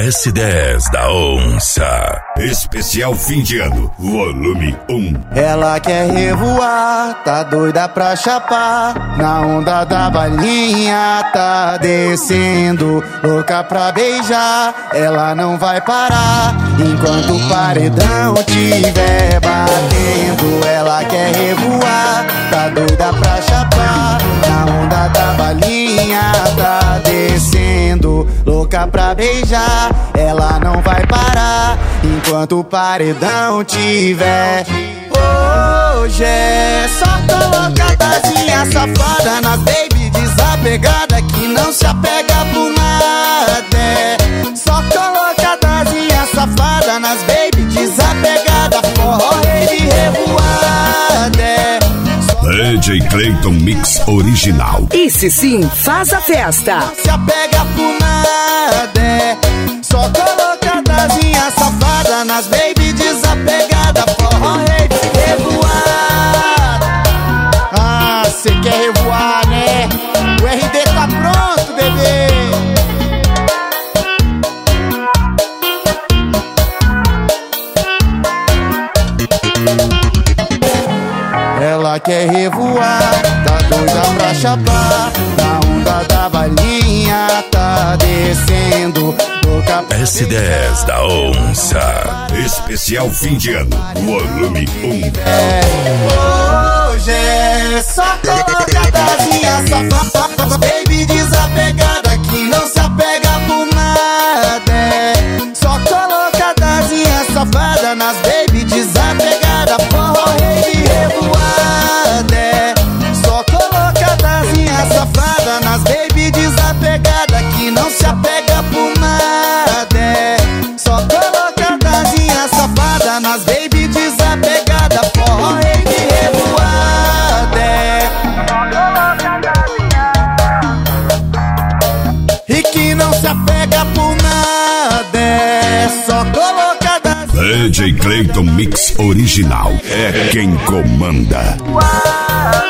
S10 da Onça. Especial fim de ano, volume 1. Ela quer revoar, tá doida pra chapar. Na onda da balinha tá descendo, louca pra beijar. Ela não vai parar enquanto o paredão tiver batendo. Ela quer revoar, tá doida pra chapar. Na onda da balinha tá descendo, louca pra beijar. Ela não vai parar enquanto o paredão tiver. Hoje é só colocadazinha safada nas baby desapegada que não se apega por nada. É só colocadazinha safada nas baby desapegada, forró rave revoada. É DJ Clayton Mix Original. Esse sim faz a festa. se apega por nada. É só colocadazinha safada nas baby desapegada, forró rave revoada. Ah, cê quer revoar, né? O RD tá pronto, bebê. Ela quer revoar, tá doida pra chapar. Na onda da balinha tá descendo, louca pra S10 da Onça. Especial fim de ano, volume 1. Hoje é só colocadazinha safada, baby desapegada que não se apega por nada. É só colocadazinha safada nas baby desapegada, forró rave revoada. É só colocadazinha safada nas baby desapegada que não se apega por nada. É só colocadazinha safada nas baby desapegada, forró rave revoada. É e que não se apega por nada. É só colocadazinha. DJ Clayton Mix Original é quem comanda.